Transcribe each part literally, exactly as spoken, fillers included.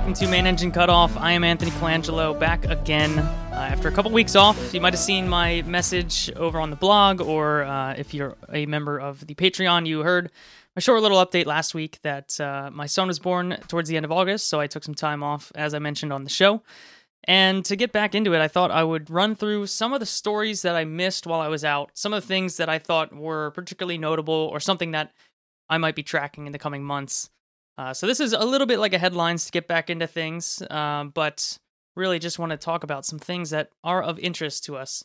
welcome to Main Engine Cutoff. I am Anthony Colangelo, back again uh, after a couple weeks off. You might have seen my message over on the blog, or uh, if you're a member of the Patreon, you heard a short little update last week that uh, my son was born towards the end of August, so I took some time off, as I mentioned on the show. And to get back into it, I thought I would run through some of the stories that I missed while I was out, some of the things that I thought were particularly notable, or something that I might be tracking in the coming months. Uh, so this is a little bit like a headlines to get back into things, uh, but really just want to talk about some things that are of interest to us.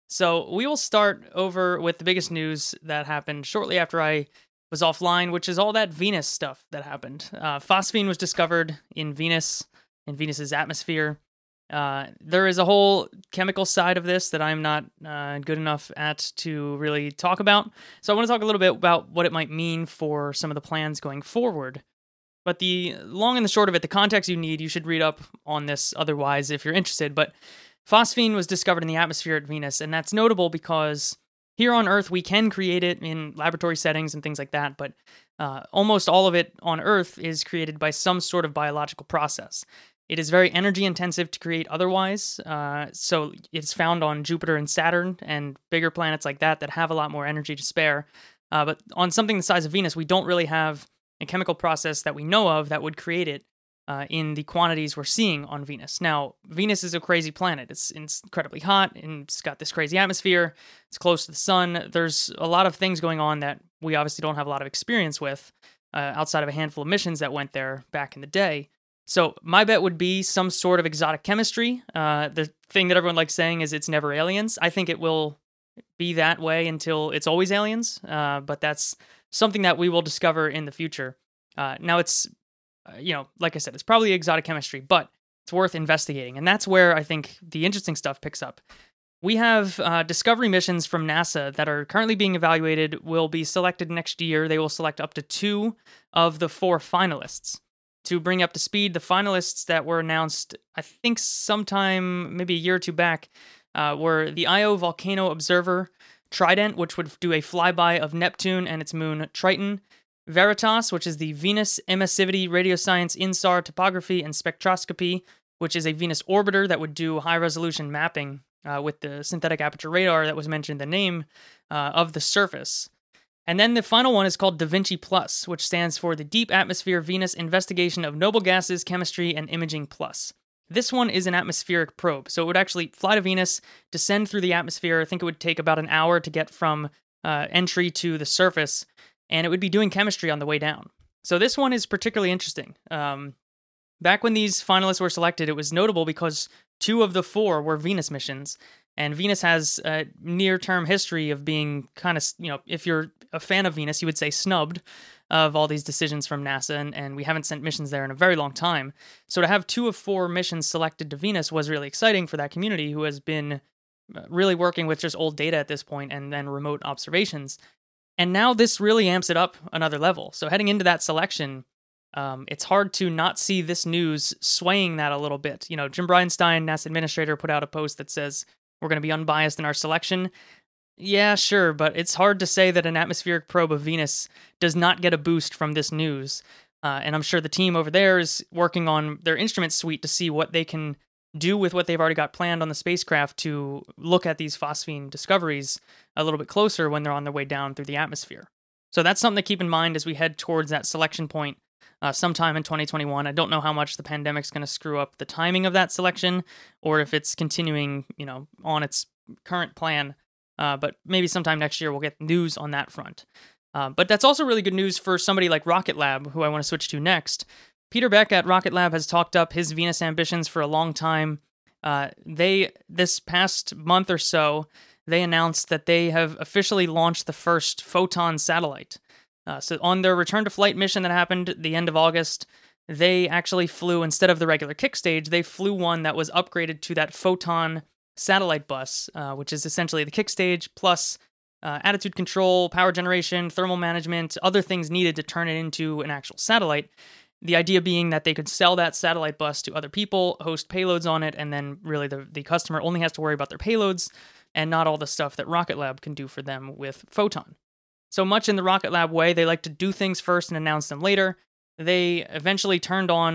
So we will start over with the biggest news that happened shortly after I was offline, which is all that Venus stuff that happened. Uh, phosphine was discovered in Venus, in Venus's atmosphere. Uh, there is a whole chemical side of this that I'm not uh, good enough at to really talk about. So I want to talk a little bit about what it might mean for some of the plans going forward. But the long and the short of it, the context you need, you should read up on this otherwise if you're interested. But phosphine was discovered in the atmosphere at Venus, and that's notable because here on Earth, we can create it in laboratory settings and things like that, but uh, almost all of it on Earth is created by some sort of biological process. It is very energy intensive to create otherwise, uh, so it's found on Jupiter and Saturn and bigger planets like that that have a lot more energy to spare. Uh, but on something the size of Venus, we don't really have a chemical process that we know of that would create it uh, in the quantities we're seeing on Venus. Now, Venus is a crazy planet. It's, it's incredibly hot, and it's got this crazy atmosphere. It's close to the sun. There's a lot of things going on that we obviously don't have a lot of experience with uh, outside of a handful of missions that went there back in the day. So my bet would be some sort of exotic chemistry. Uh, the thing that everyone likes saying is it's never aliens. I think it will be that way until it's always aliens, uh, but that's something that we will discover in the future. Uh, now it's, uh, you know, like I said, it's probably exotic chemistry, but it's worth investigating. And that's where I think the interesting stuff picks up. We have uh, discovery missions from NASA that are currently being evaluated, will be selected next year. They will select up to two of the four finalists. To bring up to speed, the finalists that were announced, I think sometime maybe a year or two back, uh, were the Io Volcano Observer Trident, which would do a flyby of Neptune and its moon Triton; Veritas, which is the Venus Emissivity Radioscience INSAR Topography and Spectroscopy, which is a Venus orbiter that would do high-resolution mapping uh, with the synthetic aperture radar that was mentioned in the name uh, of the surface. And then the final one is called Da Vinci Plus, which stands for the Deep Atmosphere Venus Investigation of Noble Gases, Chemistry, and Imaging Plus. This one is an atmospheric probe, so it would actually fly to Venus, descend through the atmosphere. I think it would take about an hour to get from uh, entry to the surface, and it would be doing chemistry on the way down. So this one is particularly interesting. Um, back when these finalists were selected, it was notable because two of the four were Venus missions. And Venus has a near-term history of being kind of, you know, if you're a fan of Venus, you would say snubbed of all these decisions from NASA, and, and we haven't sent missions there in a very long time. So to have two of four missions selected to Venus was really exciting for that community who has been really working with just old data at this point and then remote observations. And now this really amps it up another level. So heading into that selection, um, it's hard to not see this news swaying that a little bit. You know, Jim Bridenstine, NASA administrator, put out a post that says, we're going to be unbiased in our selection. Yeah, sure, but it's hard to say that an atmospheric probe of Venus does not get a boost from this news. Uh, and I'm sure the team over there is working on their instrument suite to see what they can do with what they've already got planned on the spacecraft to look at these phosphine discoveries a little bit closer when they're on their way down through the atmosphere. So that's something to keep in mind as we head towards that selection point Uh, sometime in twenty twenty-one. I don't know how much the pandemic's going to screw up the timing of that selection, or if it's continuing, you know, on its current plan. Uh, but maybe sometime next year we'll get news on that front. Uh, but that's also really good news for somebody like Rocket Lab, who I want to switch to next. Peter Beck at Rocket Lab has talked up his Venus ambitions for a long time. Uh, they, this past month or so, they announced that they have officially launched the first Photon satellite. Uh, so on their return to flight mission that happened the end of August, they actually flew, instead of the regular kick stage, they flew one that was upgraded to that Photon satellite bus, uh, which is essentially the kick stage plus uh, attitude control, power generation, thermal management, other things needed to turn it into an actual satellite. The idea being that they could sell that satellite bus to other people, host payloads on it, and then really the, the customer only has to worry about their payloads and not all the stuff that Rocket Lab can do for them with Photon. So much in the Rocket Lab way, they like to do things first and announce them later. They eventually turned on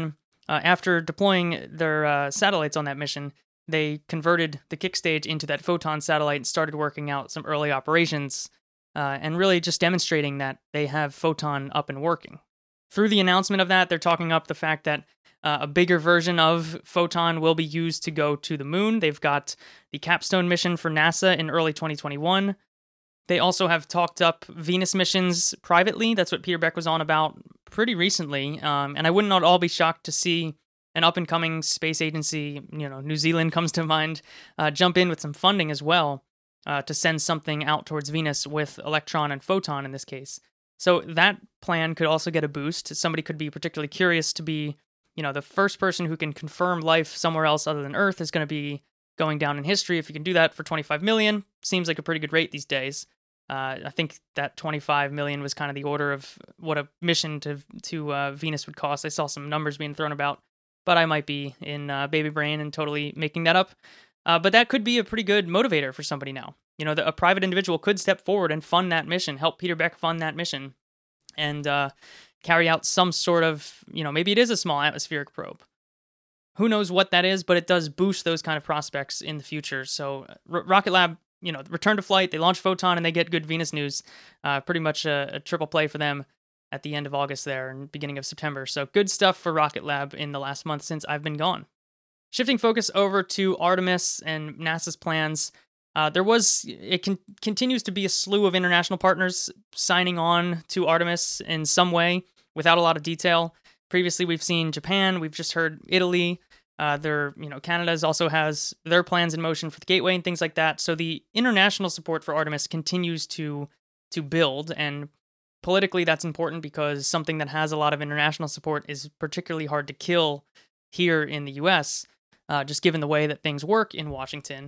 Uh, after deploying their uh, satellites on that mission, they converted the kick stage into that Photon satellite and started working out some early operations, uh, and really just demonstrating that they have Photon up and working. Through the announcement of that, they're talking up the fact that uh, a bigger version of Photon will be used to go to the moon. They've got the Capstone mission for NASA in early twenty twenty-one. They also have talked up Venus missions privately. That's what Peter Beck was on about pretty recently. Um, and I would not all be shocked to see an up-and-coming space agency, you know, New Zealand comes to mind, uh, jump in with some funding as well uh, to send something out towards Venus with Electron and Photon in this case. So that plan could also get a boost. Somebody could be particularly curious to be, you know, the first person who can confirm life somewhere else other than Earth is going to be going down in history. If you can do that for twenty-five million, seems like a pretty good rate these days. Uh, I think that twenty-five million was kind of the order of what a mission to to uh, Venus would cost. I saw some numbers being thrown about, but I might be in uh, baby brain and totally making that up. Uh, but that could be a pretty good motivator for somebody now. You know, the, a private individual could step forward and fund that mission, help Peter Beck fund that mission, and uh, carry out some sort of, you know, maybe it is a small atmospheric probe. Who knows what that is, but it does boost those kind of prospects in the future. So R- Rocket Lab, you know, return to flight, they launch Photon, and they get good Venus news. Uh, pretty much a, a triple play for them at the end of August there and beginning of September. So good stuff for Rocket Lab in the last month since I've been gone. Shifting focus over to Artemis and NASA's plans, uh, there was, it can, continues to be a slew of international partners signing on to Artemis in some way without a lot of detail. Previously, we've seen Japan, we've just heard Italy, uh, their, you know, Canada's also has their plans in motion for the Gateway and things like that. So the international support for Artemis continues to to build, and politically that's important because something that has a lot of international support is particularly hard to kill here in the U S, uh, just given the way that things work in Washington.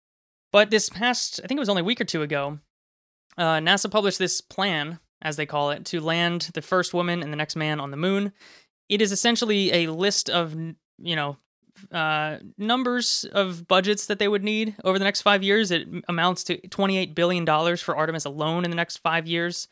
But this past, I think it was only a week or two ago, uh, NASA published this plan, as they call it, to land the first woman and the next man on the moon. It is essentially a list of, you know, uh, numbers of budgets that they would need over the next five years. It amounts to twenty-eight billion dollars for Artemis alone in the next five years.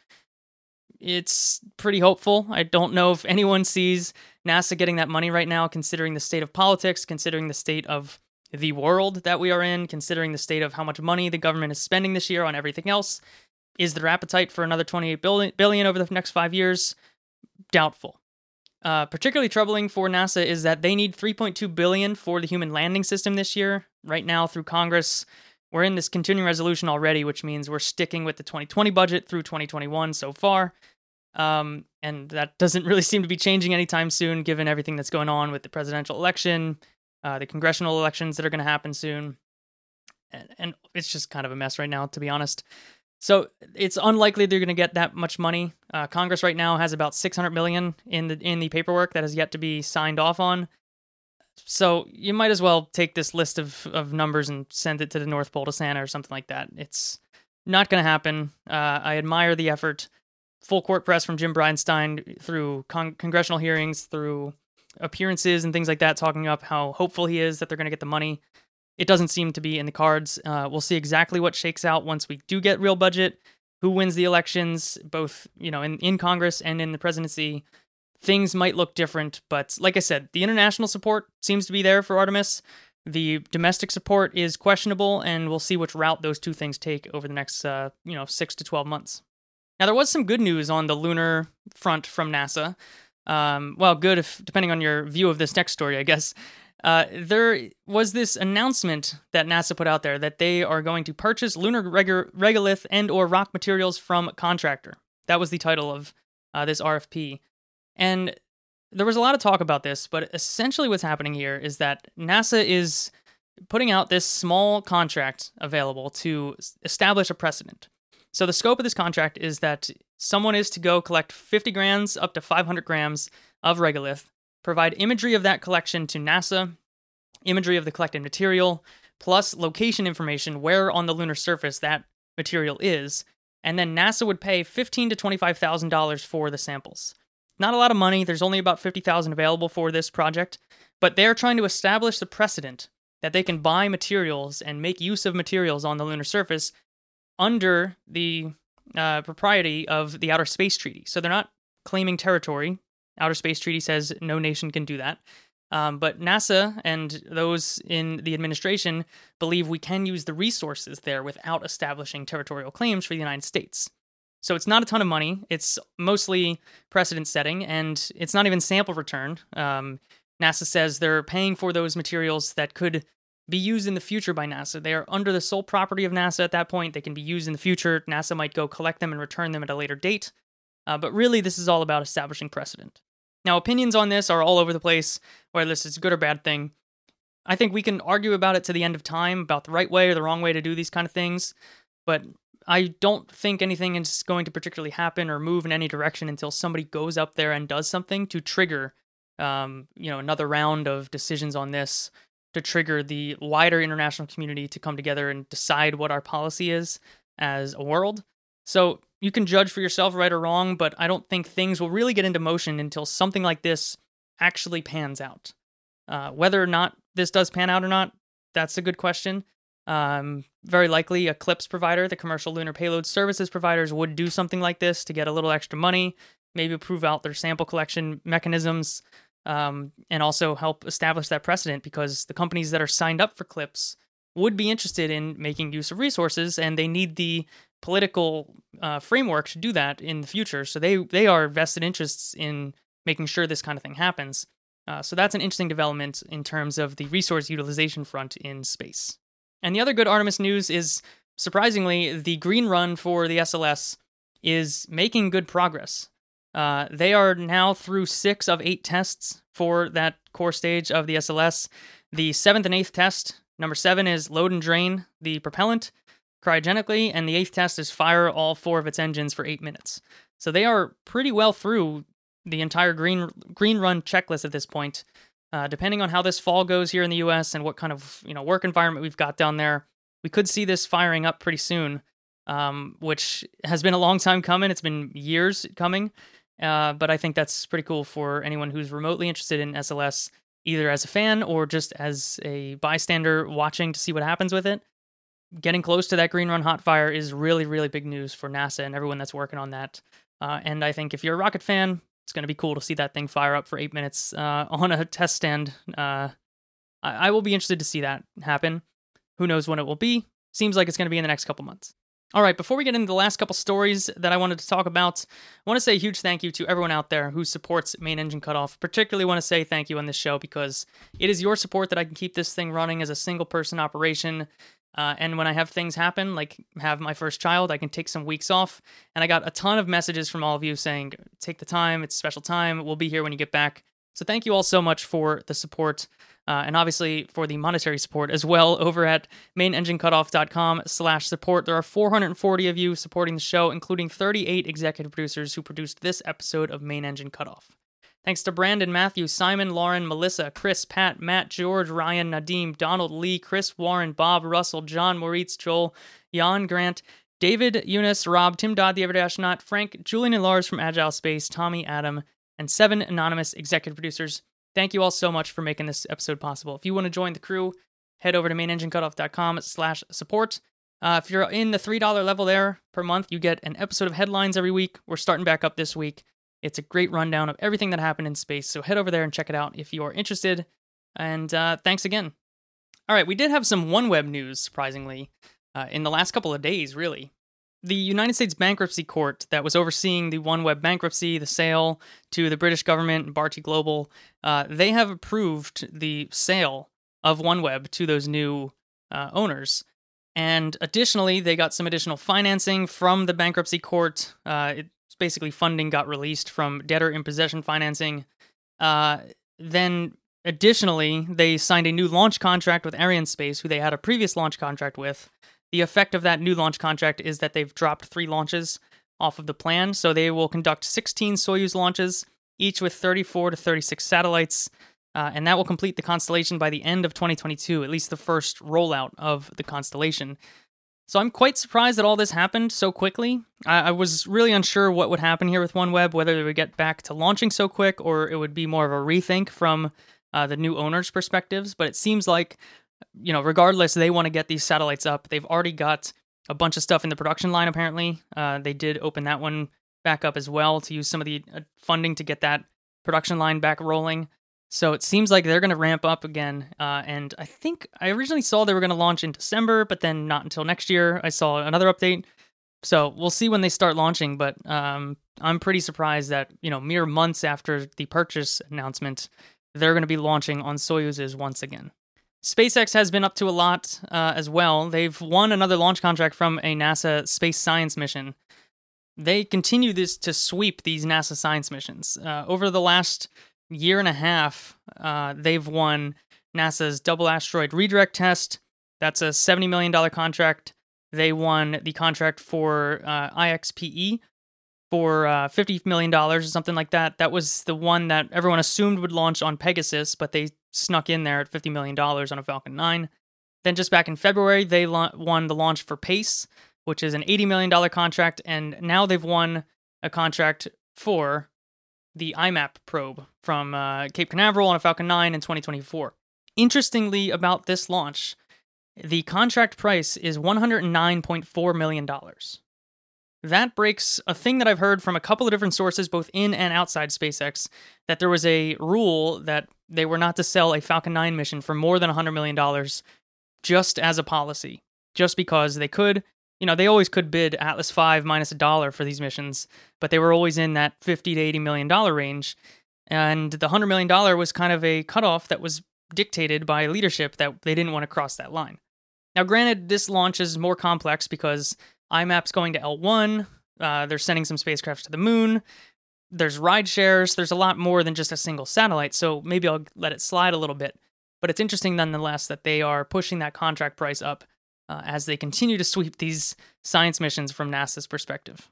It's pretty hopeful. I don't know if anyone sees NASA getting that money right now, considering the state of politics, considering the state of the world that we are in, considering the state of how much money the government is spending this year on everything else. Is there appetite for another twenty-eight billion dollars over the next five years? Doubtful. Uh, particularly troubling for NASA is that they need three point two billion dollars for the human landing system this year. Right now, through Congress, we're in this continuing resolution already, which means we're sticking with the twenty twenty budget through twenty twenty-one so far. Um, and that doesn't really seem to be changing anytime soon, given everything that's going on with the presidential election, uh, the congressional elections that are going to happen soon. And, and it's just kind of a mess right now, to be honest. So it's unlikely they're going to get that much money. Uh, Congress right now has about six hundred million dollars in the in the paperwork that has yet to be signed off on. So you might as well take this list of, of numbers and send it to the North Pole to Santa or something like that. It's not going to happen. Uh, I admire the effort. Full court press from Jim Bridenstine through con- congressional hearings, through appearances and things like that, talking up how hopeful he is that they're going to get the money. It doesn't seem to be in the cards. Uh, we'll see exactly what shakes out once we do get real budget, who wins the elections, both, you know, in, in Congress and in the presidency. Things might look different, but like I said, the international support seems to be there for Artemis. The domestic support is questionable, and we'll see which route those two things take over the next, uh, you know, six to twelve months. Now, there was some good news on the lunar front from NASA. Um, well, good if depending on your view of this next story, I guess. Uh, there was this announcement that NASA put out there that they are going to purchase lunar reg- regolith and or rock materials from a contractor. That was the title of uh, this R F P. And there was a lot of talk about this, but essentially what's happening here is that NASA is putting out this small contract available to establish a precedent. So the scope of this contract is that someone is to go collect fifty grams up to five hundred grams of regolith, provide imagery of that collection to NASA, imagery of the collected material, plus location information where on the lunar surface that material is, and then NASA would pay fifteen thousand to twenty-five thousand dollars for the samples. Not a lot of money, there's only about fifty thousand dollars available for this project, but they're trying to establish the precedent that they can buy materials and make use of materials on the lunar surface under the uh, propriety of the Outer Space Treaty. So they're not claiming territory. Outer Space Treaty says no nation can do that. Um, but NASA and those in the administration believe we can use the resources there without establishing territorial claims for the United States. So it's not a ton of money. It's mostly precedent setting, and it's not even sample return. Um, NASA says they're paying for those materials that could be used in the future by NASA. They are under the sole property of NASA at that point. They can be used in the future. NASA might go collect them and return them at a later date. Uh, but really, this is all about establishing precedent. Now, opinions on this are all over the place, whether this is a good or bad thing. I think we can argue about it to the end of time, about the right way or the wrong way to do these kind of things, but I don't think anything is going to particularly happen or move in any direction until somebody goes up there and does something to trigger, um, you know, another round of decisions on this, to trigger the wider international community to come together and decide what our policy is as a world. So you can judge for yourself right or wrong, but I don't think things will really get into motion until something like this actually pans out. Uh, whether or not this does pan out or not, that's a good question. Um, very likely a CLPS provider, the Commercial Lunar Payload Services providers, would do something like this to get a little extra money, maybe prove out their sample collection mechanisms, um, and also help establish that precedent, because the companies that are signed up for CLPS would be interested in making use of resources, and they need the political uh, framework to do that in the future. So they they are vested interests in making sure this kind of thing happens. Uh, so that's an interesting development in terms of the resource utilization front in space. And the other good Artemis news is, surprisingly, the green run for the S L S is making good progress. Uh, they are now through six of eight tests for that core stage of the S L S. The seventh and eighth test, number seven, is load and drain the propellant cryogenically, and the eighth test is fire all four of its engines for eight minutes. So they are pretty well through the entire green green run checklist at this point. Uh, depending on how this fall goes here in the U S and what kind of you know work environment we've got down there, we could see this firing up pretty soon, um, which has been a long time coming. It's been years coming, uh, but I think that's pretty cool for anyone who's remotely interested in S L S, either as a fan or just as a bystander watching to see what happens with it. Getting close to that green run hot fire is really, really big news for NASA and everyone that's working on that. Uh, and I think if you're a rocket fan, it's going to be cool to see that thing fire up for eight minutes uh, on a test stand. Uh, I-, I will be interested to see that happen. Who knows when it will be? Seems like it's going to be in the next couple months. All right, before we get into the last couple stories that I wanted to talk about, I want to say a huge thank you to everyone out there who supports Main Engine Cutoff. Particularly want to say thank you on this show because it is your support that I can keep this thing running as a single-person operation. Uh, and when I have things happen, like have my first child, I can take some weeks off. And I got a ton of messages from all of you saying, take the time, it's a special time, we'll be here when you get back. So thank you all so much for the support, uh, and obviously for the monetary support as well over at mainenginecutoff.com slash support. There are four hundred forty of you supporting the show, including thirty-eight executive producers who produced this episode of Main Engine Cutoff. Thanks to Brandon, Matthew, Simon, Lauren, Melissa, Chris, Pat, Matt, George, Ryan, Nadim, Donald, Lee, Chris, Warren, Bob, Russell, John, Moritz, Joel, Jan, Grant, David, Eunice, Rob, Tim Dodd, the Everyday Astronaut, Frank, Julian and Lars from Agile Space, Tommy, Adam, and seven anonymous executive producers. Thank you all so much for making this episode possible. If you want to join the crew, head over to mainenginecutoff.com slash support. Uh, if you're in the three dollars level there per month, you get an episode of headlines every week. We're starting back up this week. It's a great rundown of everything that happened in space, so head over there and check it out if you're interested. And uh, thanks again. All right, we did have some OneWeb news, surprisingly, uh, in the last couple of days, really. The United States Bankruptcy Court that was overseeing the OneWeb bankruptcy, the sale to the British government, Bharti Global, uh, they have approved the sale of OneWeb to those new uh, owners. And additionally, they got some additional financing from the bankruptcy court. Uh, it, basically funding got released from debtor in possession financing. Uh, then additionally, they signed a new launch contract with Arianespace, who they had a previous launch contract with. The effect of that new launch contract is that they've dropped three launches off of the plan, so they will conduct sixteen Soyuz launches, each with thirty-four to thirty-six satellites, uh, and that will complete the constellation by the end of twenty twenty-two, at least the first rollout of the constellation. So I'm quite surprised that all this happened so quickly. I, I was really unsure what would happen here with OneWeb, whether they would get back to launching so quick or it would be more of a rethink from uh, the new owners' perspectives. But it seems like, you know, regardless, they want to get these satellites up. They've already got a bunch of stuff in the production line, apparently. Uh, they did open that one back up as well to use some of the uh, funding to get that production line back rolling. So it seems like they're going to ramp up again. Uh, and I think I originally saw they were going to launch in December, but then not until next year. I saw another update. So we'll see when they start launching, but um, I'm pretty surprised that, you know, mere months after the purchase announcement, they're going to be launching on Soyuzes once again. SpaceX has been up to a lot uh, as well. They've won another launch contract from a NASA space science mission. They continue this to sweep these NASA science missions. Uh, over the last year and a half, uh, they've won NASA's Double Asteroid Redirect Test. That's a seventy million dollars contract. They won the contract for uh, I X P E for uh, fifty million dollars or something like that. That was the one that everyone assumed would launch on Pegasus, but they snuck in there at fifty million dollars on a Falcon nine. Then just back in February, they la- won the launch for PACE, which is an eighty million dollars contract, and now they've won a contract for the I MAP probe from uh, Cape Canaveral on a Falcon nine in twenty twenty-four. Interestingly about this launch, the contract price is one hundred nine point four million dollars. That breaks a thing that I've heard from a couple of different sources, both in and outside SpaceX, that there was a rule that they were not to sell a Falcon nine mission for more than one hundred million dollars just as a policy, just because they could. You know, they always could bid Atlas five minus a dollar for these missions, but they were always in that fifty to eighty million dollars range. And the one hundred million dollars was kind of a cutoff that was dictated by leadership that they didn't want to cross that line. Now, granted, this launch is more complex because I MAP's going to L one, uh, they're sending some spacecraft to the moon, there's ride shares, there's a lot more than just a single satellite, so maybe I'll let it slide a little bit. But it's interesting nonetheless that they are pushing that contract price up uh, as they continue to sweep these science missions from NASA's perspective.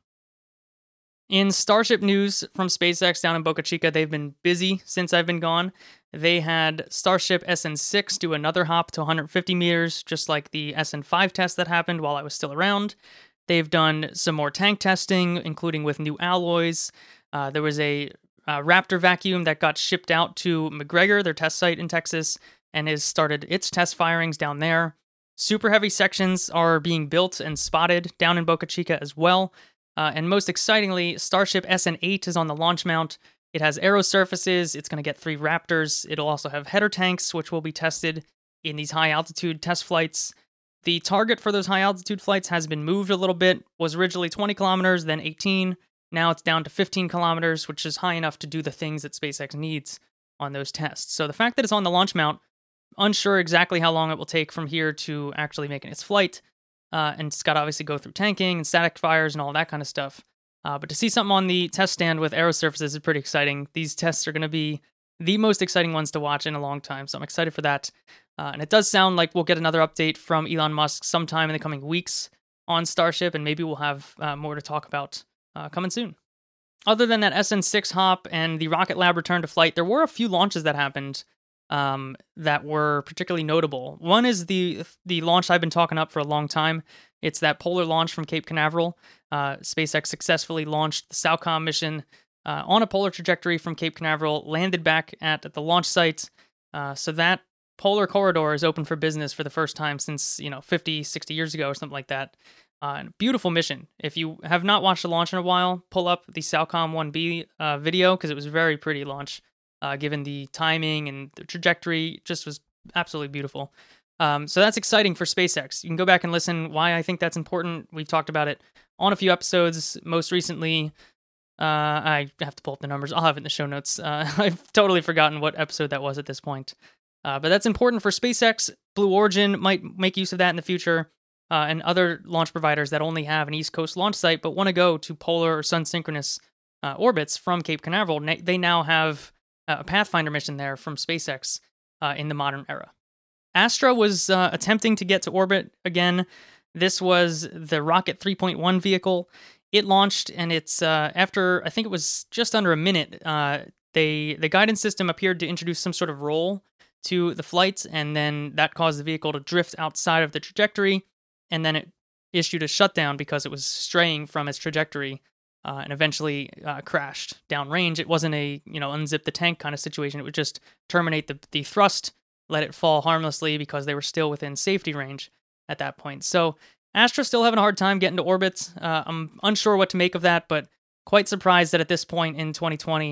In Starship news from SpaceX down in Boca Chica, they've been busy since I've been gone. They had Starship S N six do another hop to one hundred fifty meters, just like the S N five test that happened while I was still around. They've done some more tank testing, including with new alloys. Uh, there was a, a Raptor vacuum that got shipped out to McGregor, their test site in Texas, and has started its test firings down there. Super heavy sections are being built and spotted down in Boca Chica as well. Uh, and most excitingly, Starship S N eight is on the launch mount. It has aero surfaces, it's going to get three Raptors, it'll also have header tanks, which will be tested in these high-altitude test flights. The target for those high-altitude flights has been moved a little bit, was originally twenty kilometers, then eighteen, now it's down to fifteen kilometers, which is high enough to do the things that SpaceX needs on those tests. So the fact that it's on the launch mount, unsure exactly how long it will take from here to actually making its flight, uh, and it's got to obviously go through tanking and static fires and all that kind of stuff. Uh, but to see something on the test stand with aero surfaces is pretty exciting. These tests are going to be the most exciting ones to watch in a long time, so I'm excited for that. Uh, and it does sound like we'll get another update from Elon Musk sometime in the coming weeks on Starship, and maybe we'll have uh, more to talk about uh, coming soon. Other than that S N six hop and the Rocket Lab return to flight, there were a few launches that happened um, that were particularly notable. One is the the launch I've been talking up for a long time. It's that polar launch from Cape Canaveral. Uh, SpaceX successfully launched the SAOCOM mission uh, on a polar trajectory from Cape Canaveral, landed back at the launch site. Uh, so that polar corridor is open for business for the first time since, you know, fifty, sixty years ago or something like that. Uh, and beautiful mission. If you have not watched the launch in a while, pull up the SAOCOM one B uh, video because it was a very pretty launch, uh, given the timing and the trajectory. It just was absolutely beautiful. Um, so that's exciting for SpaceX. You can go back and listen why I think that's important. We've talked about it on a few episodes. Most recently, uh, I have to pull up the numbers. I'll have it in the show notes. Uh, I've totally forgotten what episode that was at this point. Uh, but that's important for SpaceX. Blue Origin might make use of that in the future, uh, and other launch providers that only have an East Coast launch site but want to go to polar or sun-synchronous uh, orbits from Cape Canaveral. They now have a Pathfinder mission there from SpaceX uh, in the modern era. Astra was uh, attempting to get to orbit again. This was the Rocket three point one vehicle. It launched, and it's uh, after, I think it was just under a minute, uh, they the guidance system appeared to introduce some sort of roll to the flight, and then that caused the vehicle to drift outside of the trajectory, and then it issued a shutdown because it was straying from its trajectory, uh, and eventually uh, crashed downrange. It wasn't a, you know, unzip the tank kind of situation. It would just terminate the, the thrust, let it fall harmlessly because they were still within safety range at that point. So Astra's still having a hard time getting to orbit. Uh, I'm unsure what to make of that, but quite surprised that at this point in twenty twenty,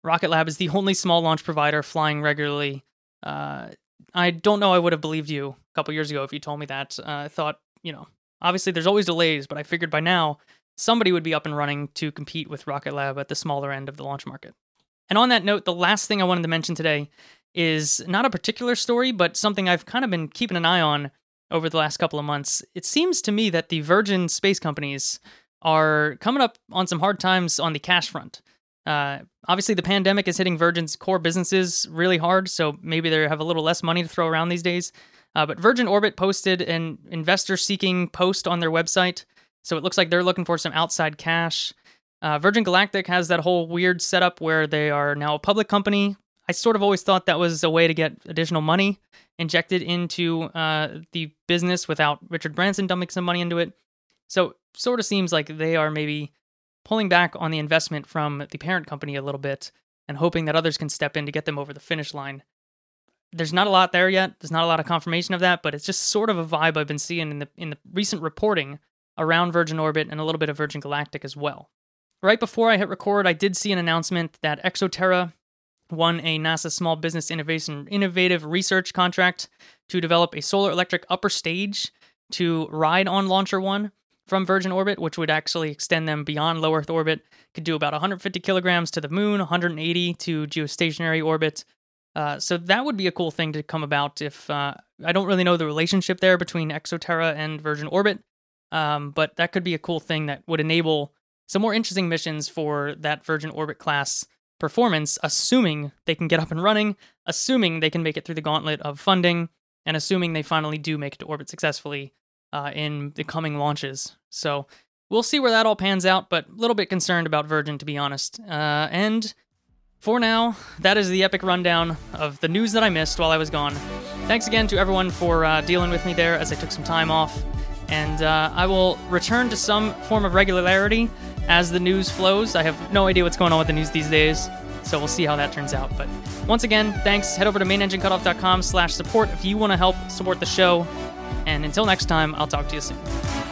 Rocket Lab is the only small launch provider flying regularly. Uh, I don't know I would have believed you a couple years ago if you told me that. Uh, I thought, you know, obviously there's always delays, but I figured by now somebody would be up and running to compete with Rocket Lab at the smaller end of the launch market. And on that note, the last thing I wanted to mention today is not a particular story, but something I've kind of been keeping an eye on over the last couple of months. It seems to me that the Virgin space companies are coming up on some hard times on the cash front. Uh, obviously, the pandemic is hitting Virgin's core businesses really hard, so maybe they have a little less money to throw around these days. Uh, but Virgin Orbit posted an investor-seeking post on their website, so it looks like they're looking for some outside cash. Uh, Virgin Galactic has that whole weird setup where they are now a public company. I sort of always thought that was a way to get additional money injected into uh, the business without Richard Branson dumping some money into it. So sort of seems like they are maybe pulling back on the investment from the parent company a little bit and hoping that others can step in to get them over the finish line. There's not a lot there yet. There's not a lot of confirmation of that, but it's just sort of a vibe I've been seeing in the in the recent reporting around Virgin Orbit and a little bit of Virgin Galactic as well. Right before I hit record, I did see an announcement that ExoTerra won a NASA Small Business Innovation Innovative Research contract to develop a solar electric upper stage to ride on Launcher One from Virgin Orbit, which would actually extend them beyond low Earth orbit. Could do about one hundred fifty kilograms to the moon, one hundred eighty to geostationary orbit. Uh, so that would be a cool thing to come about if, uh, I don't really know the relationship there between ExoTerra and Virgin Orbit, um, but that could be a cool thing that would enable some more interesting missions for that Virgin Orbit class performance, assuming they can get up and running, assuming they can make it through the gauntlet of funding, and assuming they finally do make it to orbit successfully uh, in the coming launches. So we'll see where that all pans out, but a little bit concerned about Virgin, to be honest. Uh, and for now, that is the epic rundown of the news that I missed while I was gone. Thanks again to everyone for uh, dealing with me there as I took some time off. And uh, I will return to some form of regularity as the news flows. I have no idea what's going on with the news these days, so we'll see how that turns out. But once again, thanks. Head over to main engine cutoff dot com slash support if you want to help support the show. And until next time, I'll talk to you soon.